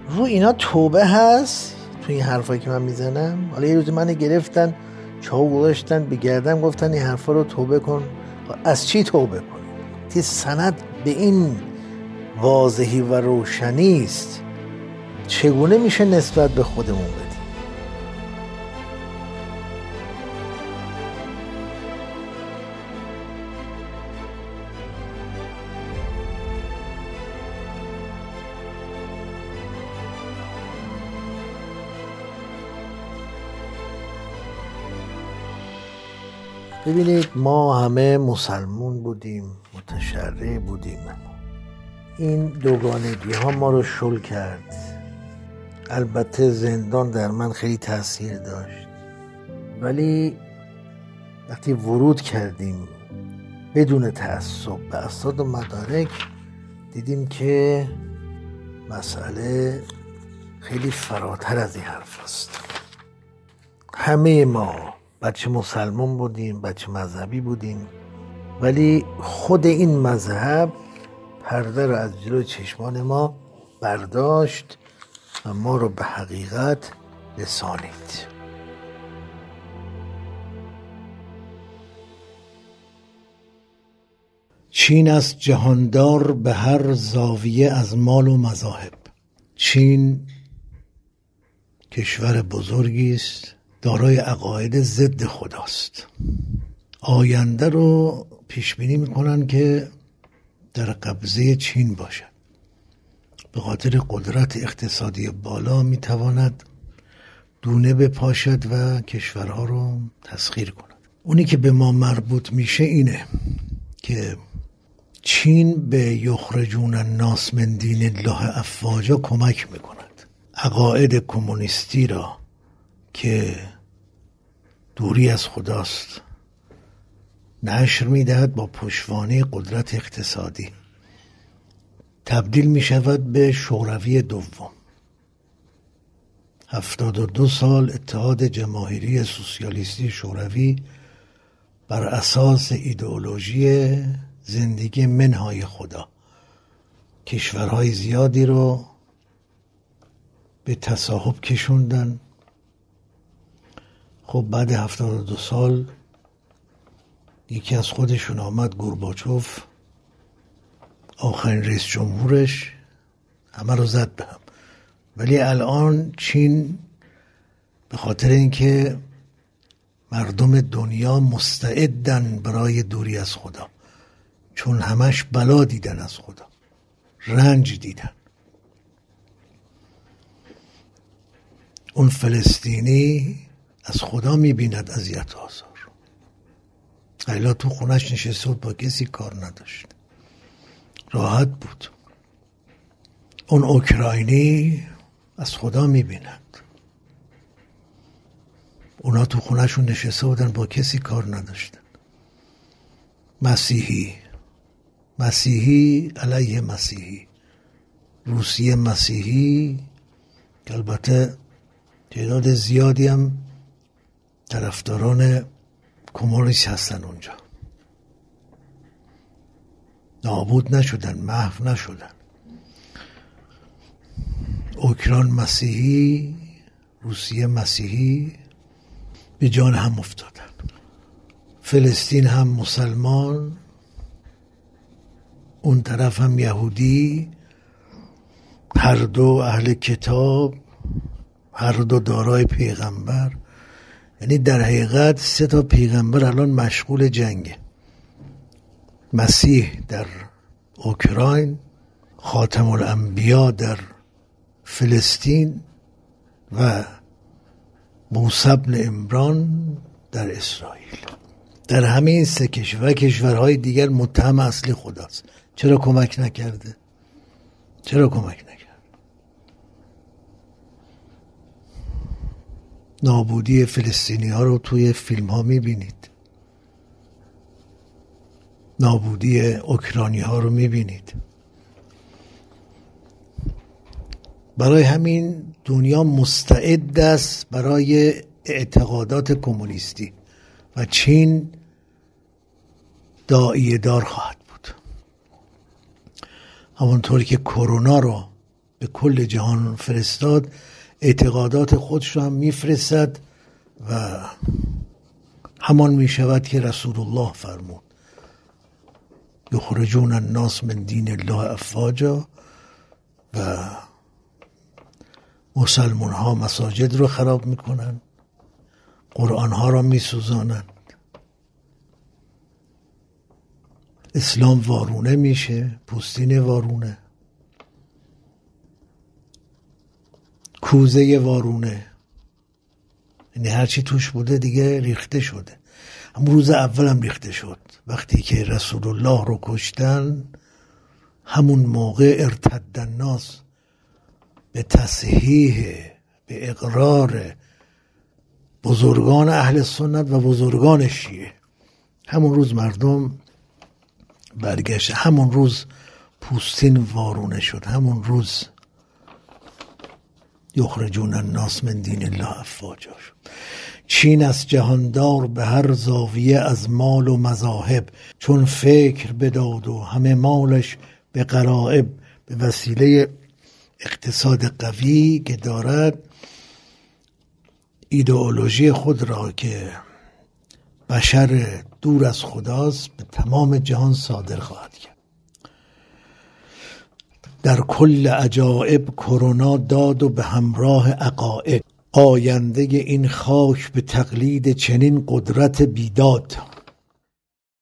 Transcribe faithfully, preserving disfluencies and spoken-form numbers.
رو اینا توبه هست تو این حرفایی که من میزنم؟ حالا یه روزی من گرفتن چاو گذاشتن به گردن گفتن این حرفا رو توبه کن. از چی توبه کنی؟ تی سند به این واضحی و روشنی است، چگونه میشه نسبت به خودمون بدیم؟ ببینید ما همه مسلمون بودیم، متشرع بودیم. این دوگانگی ها ما رو شل کرد. البته زندان در من خیلی تاثیر داشت، ولی وقتی ورود کردیم بدون تعصب به اسناد و مدارک دیدیم که مسئله خیلی فراتر از این حرف است. همه ما بچه مسلمان بودیم، بچه مذهبی بودیم، ولی خود این مذهب پرده رو از جلوی چشمان ما برداشت و ما رو به حقیقت رسانید. چین است جهاندار به هر زاویه از مال و مذاهب. چین کشور بزرگی است، دارای عقاید ضد خداست. آینده رو پیش بینی میکنن که در قبضه چین باشد. به خاطر قدرت اقتصادی بالا میتواند دونه بپاشد و کشورها رو تسخیر کند. اونی که به ما مربوط میشه اینه که چین به یخرجون الناس من دین الله افواجا کمک میکند. عقاید کمونیستی را که دوری از خداست نشر میدهد، با پشتوانه قدرت اقتصادی تبدیل می شود به شوروی دوم. هفتاد و دو سال اتحاد جماهیری سوسیالیستی شوروی بر اساس ایدئولوژی زندگی منهای خدا کشورهای زیادی رو به تصاحب کشوندن. خب بعد هفتاد و دو سال یکی از خودشون آمد، گورباچوف، آخرین رئیس جمهورش، همه رو زد به هم. ولی الان چین به خاطر اینکه مردم دنیا مستعدن برای دوری از خدا، چون همش بلا دیدن از خدا، رنج دیدن. اون فلسطینی از خدا میبیند اذیت و آزار. ایلا تو خونش نشسته بود، با کسی کار نداشت، راحت بود. اون اوکراینی از خدا میبیند. اونا تو خونهشون نشسته بودن، با کسی کار نداشتن. مسیحی مسیحی علیه مسیحی، روسیه مسیحی، که البته تعداد زیادی هم طرفداران کمونیست هستن اونجا، نابود نشدن، محو نشدن. اوکراین مسیحی، روسیه مسیحی به جان هم افتادن. فلسطین هم مسلمان، اون طرف هم یهودی، هر دو اهل کتاب، هر دو دارای پیغمبر. یعنی در حقیقت سه تا پیغمبر الان مشغول جنگه. مسیح در اوکراین، خاتم الانبیا در فلسطین و موسی بن عمران در اسرائیل. در همین سه کشور کشورهای دیگر متهم اصلی خداست. چرا کمک نکرده؟ چرا کمک نکرده؟ نابودی فلسطینی ها رو توی فیلم ها میبینید، نابودی اوکراینی ها رو میبینید. برای همین دنیا مستعد است برای اعتقادات کمونیستی و چین داعیه دار خواهد بود. همونطور که کرونا رو به کل جهان فرستاد، اعتقادات خودش رو هم میفرستد و همان می شود که رسول الله فرمود یخرجون الناس من دین الله افواجا، و مسلمان ها مساجد رو خراب میکنن، قرآن ها رو میسوزانند، اسلام وارونه میشه، پوستین وارونه، کوزه وارونه، یعنی هرچی توش بوده دیگه ریخته شده. هم روز اول هم ریخته شد. وقتی که رسول الله رو کشتن، همون موقع ارتد الناس به تصحیح، به اقرار بزرگان اهل سنت و بزرگان شیعه، همون روز مردم برگشت، همون روز پوستین وارونه شد، همون روز یخرجون الناس من دین الله افواجا شد. چین از جهاندار به هر زاویه از مال و مذاهب، چون فکر بداد و همه مالش به غرائب، به وسیله اقتصاد قوی که دارد ایدئولوژی خود را که بشر دور از خداست به تمام جهان صادر خواهد کرد. در کل عجایب کرونا داد و به همراه عقاید، آینده این خاک به تقلید چنین قدرت بیداد.